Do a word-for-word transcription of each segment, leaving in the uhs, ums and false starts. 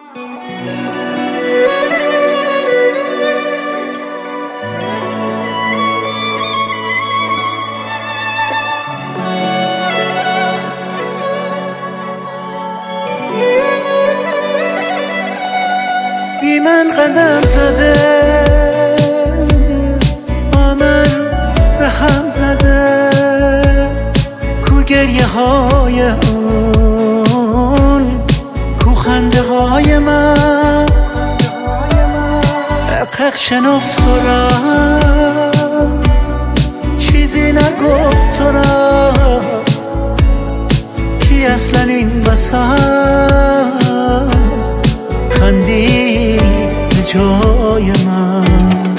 بی من قدم زده، با من به هم زده، کو گریه های اون، کو خنده های من. حقق شنفت تو را، چیزی نگفت تو را، کی اصلا این وسط خندی به جای من.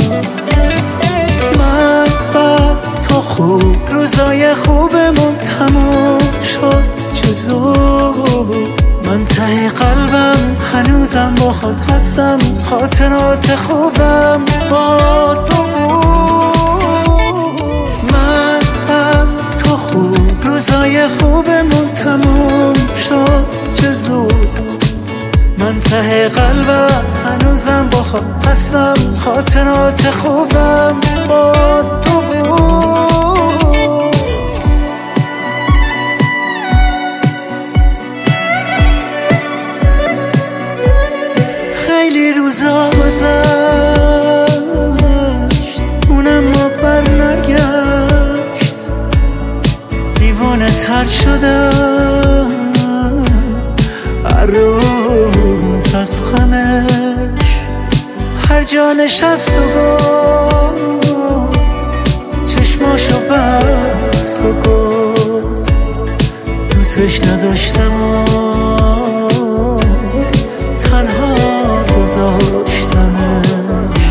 من با تو خوب، روزای خوبمون تموم شد چه زود. من ته قلبم هنوزم با خود هستم، خاطرات خوبم با تو بود. من با تو خوب، روزای خوبمون تموم شد چه زود. من ته قلبم هنوزم با خود هستم، خاطرات خوبم با تو بود. خیلی روزا گذشت، اونم ما بر نگشت، دیوانه تر شدم هر روز از غمش. هر جا نشست و گفت، چشماشو بست و گفت، دوستش نداشتم و تنها گذاشتمش.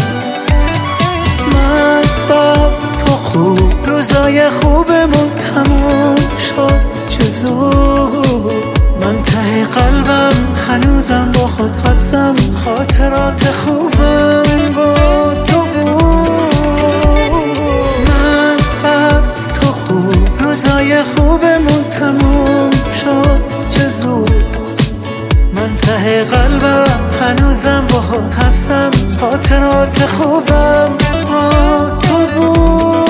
من با تو خوب، روزای خوبمون تموم شد چه زود. من ته قلبم هنوزم با خود هستم، خاطرات خوبم با تو بود. من با تو خوب، روزای خوبمون تموم شد چه زود. من ته قلبم هنوزم با خود هستم، خاطرات خوبم با تو بود.